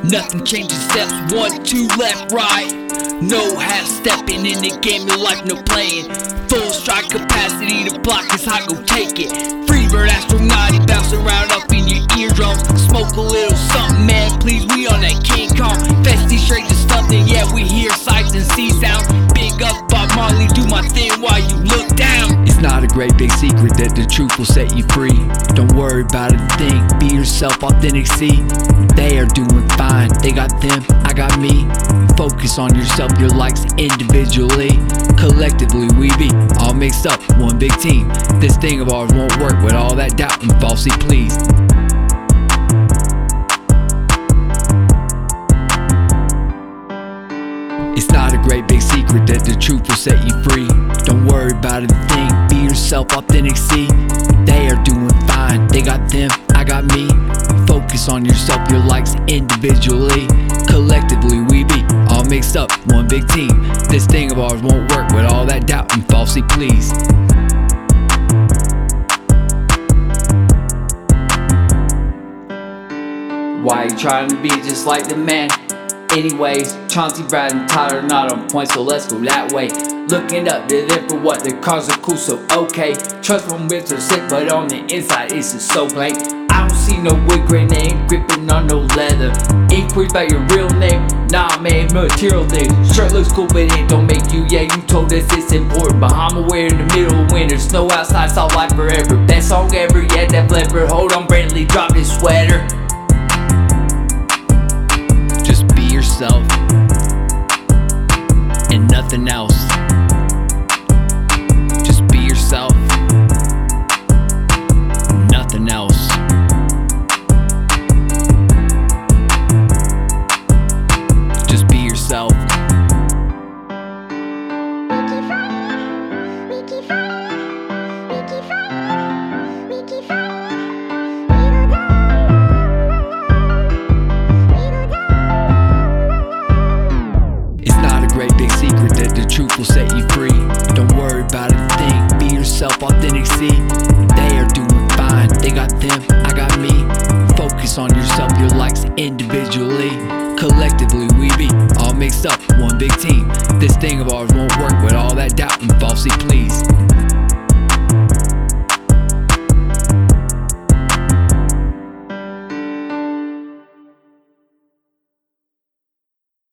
Nothing changes, steps 1, 2, left, right. No half stepping in the game of life, no playing. Full strike capacity to block is how I go take it. Freebird astronautic, bounce around up in your eardrums. Smoke a little something, man, please, we on that King Kong. Festy straight to something, yeah, we hear sights and see sounds. Big up Bob Marley, do my thing while you look down. It's not a great big secret that the truth will set you free. Don't worry about a thing, be yourself, authentic, see. They are doing fine, they got them, I got me. Focus on yourself, your likes individually. Collectively we be all mixed up, one big team. This thing of ours won't work with all that doubt and falsely pleased. It's not a great big secret that the truth will set you free. Don't worry about a thing, be yourself, authentic, see. They are doing fine, they got them, I got me. Focus on yourself, your likes individually. Collectively we be all mixed up, one big team. This thing of ours won't work with all that doubt and falsely pleased. Why you trying to be just like the man? Anyways, Chauncey, Brad, and Tyler not on point, so let's go that way. Looking up to them for what their cars are cool, so okay. Trust from whips are sick, but on the inside it's just so blank. I don't see no wood grain, they ain't gripping on no leather. Inquiries about your real name, nah man, material things. Shirt looks cool, but it don't make you, yeah, you told us it's important. Bahama wear in the middle of winter, snow outside, soft life forever. Best song ever, yeah, that Leopard. Hold on, Brantley, drop this sweater. Just be yourself and nothing else. Just be yourself, nothing else. Just be yourself. Great big secret that the truth will set you free. Don't worry about a thing, be yourself, authentic, see. They are doing fine, they got them, I got me. Focus on yourself, your likes individually. Collectively we be all mixed up, one big team. This thing of ours won't work with all that doubt and falsely pleased.